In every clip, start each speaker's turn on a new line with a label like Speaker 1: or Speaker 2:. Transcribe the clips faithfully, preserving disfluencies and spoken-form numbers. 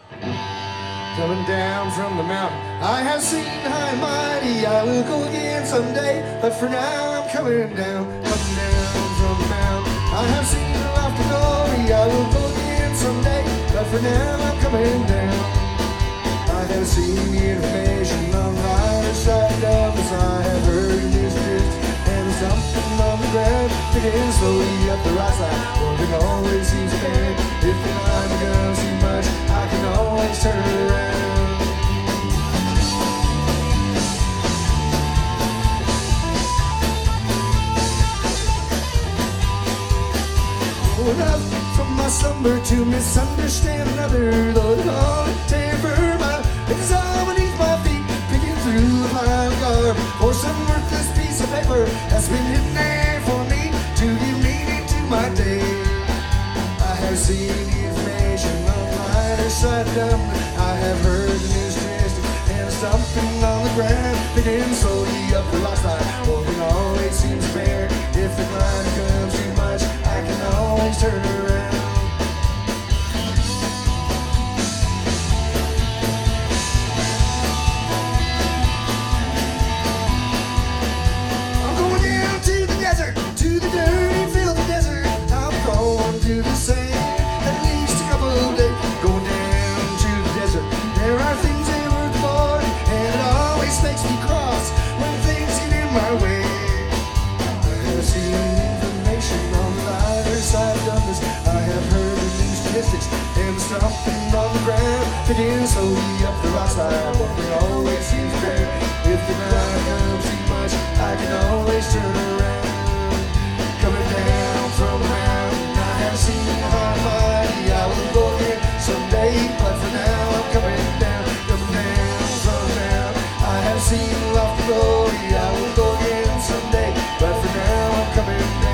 Speaker 1: Coming down from the mountain, I have seen high and mighty. I will go again someday, but for now I'm coming down, coming down from the mountain. I have seen the lofty glory. I will go again someday, but for now I'm coming down. I have seen the information on the other side of us. I have heard news and something on the ground, picking slowly up the right side. One thing always seems apparent: if the line becomes too much, I can always turn it around. Going up from my slumber to misunderstand another, though the all temper my it's all beneath my feet, picking through a pile of garb or some worthless piece of paper that's been hidden there for me to give meaning to my day. I have seen the information on the other side of them. I have heard the news twisted and something on the ground, picking slowly up the lost line. One thing always seems fair: if the climb becomes too much, I can always turn around. I'm going down to the desert, to the dirty, filthy desert. I'm going to the sand at least a couple of days. Going down to the desert, there are things that worth more, and it always makes me cross when things get in my way. I have seen information on the other side of this. I have heard the news statistics and something on the ground, picking slowly up the rock slide. One thing always seems fair: if the climb comes too much, I can always turn around. Coming down from the mountain, I have seen how mighty. I will go again someday, but for now I'm coming down, coming down from the mountain. I have seen lofty glory. I will go again someday, but for now I'm coming down.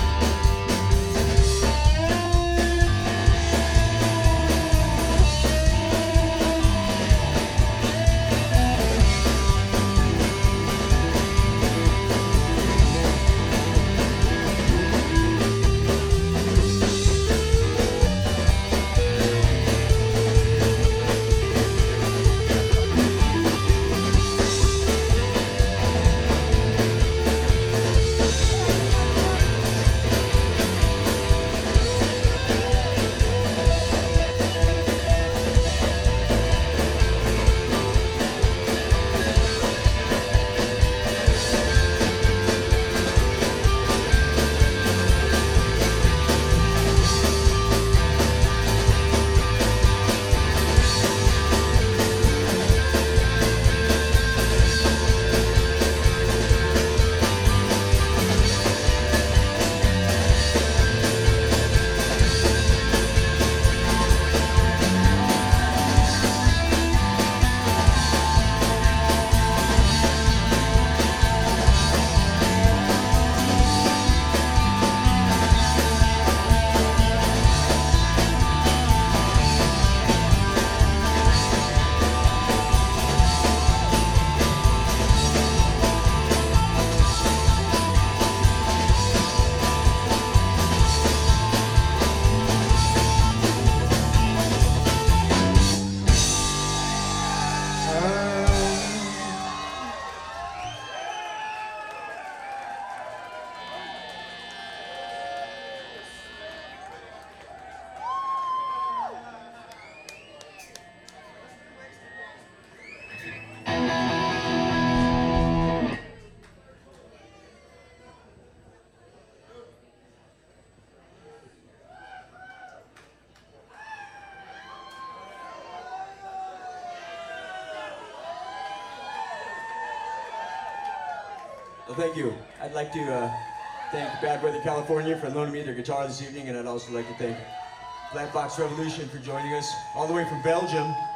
Speaker 2: Well, thank you. I'd like to uh, thank Bad Weather California for loaning me their guitar this evening, and I'd also like to thank Black Box Revolution for joining us all the way from Belgium.